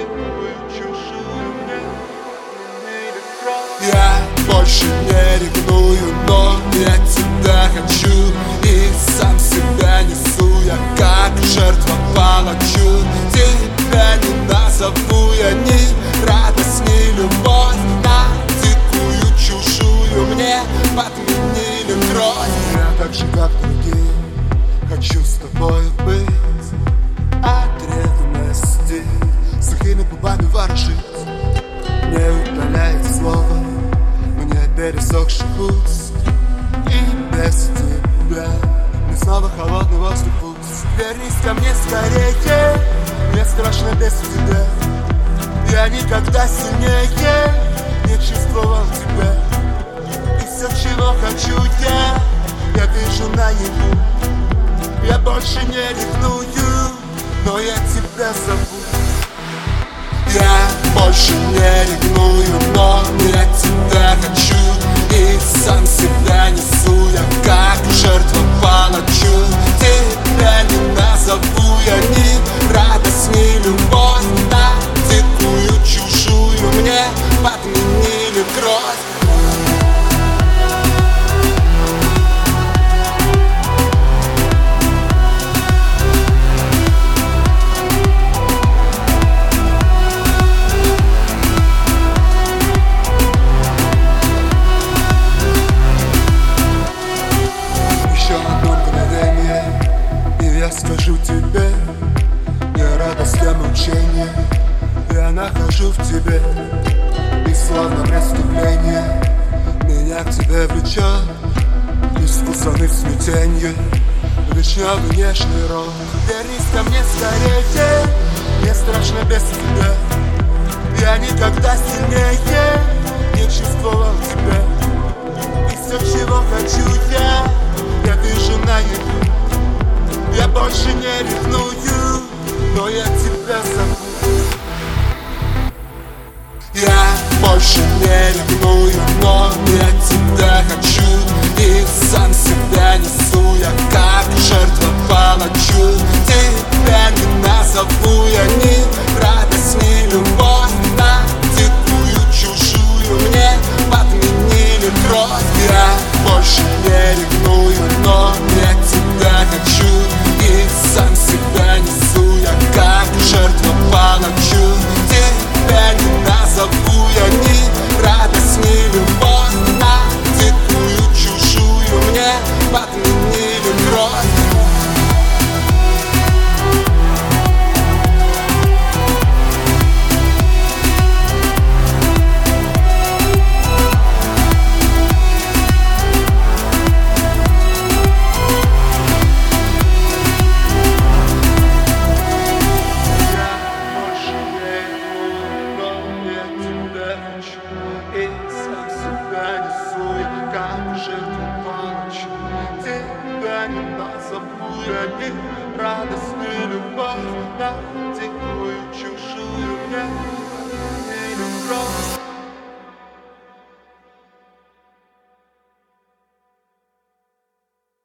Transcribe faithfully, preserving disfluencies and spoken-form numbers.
дикую чужую мне подменили кровь. Я больше не ревную, но я тебя хочу. И сам себя несу я как жертва палачу. Тебя не назову я ни радость, ни любовь. На дикую чужую мне подменили кровь. Я так же, как другие, хочу с тобой быть. От ревности сухими губами ворожить. Не удаляет слово мне пересохших уст. И без тебя мне снова холодный воздух пуст. Вернись ко мне скорее, мне страшно без тебя. Я никогда сильнее не чувствовал тебя. И все, чего хочу я, я вижу наяву. Я больше не ревную, но я тебя зову. Я больше не ревную, но я тебя хочу. И сам себя несу я как жертва палачу. Тебя не назову я ни радость, ни любовь. На дикую чужую мне подменили кровь. Я скажу тебе, не радость, а мучение. Я нахожу в тебе, и словно преступление меня к тебе влечет, искусаны в смятенье, вишневый нежный рот. Вернись ко мне скорее, мне страшно без тебя. Я никогда сильнее не чувствовал тебя. И все, чего хочу я, я вижу наяву. Я больше не ревную, но я тебя зову. Я больше не ревную, но я тебя хочу. И сам себя несу я как жертва палачу. Тебя не назову я ни радость, ни любовь. На дикую чужую мне подменили кровь. Я больше не ревную, но я тебя хочу. И сам себя несу я как жертва палачу. Тебя не назову я ни радость, ни любовь. На дикую чужую мне подменили кровь. И сам себя несу я как жертва палачу. Тебя не назову я ни радость, ни любовь. На дикую чужую мне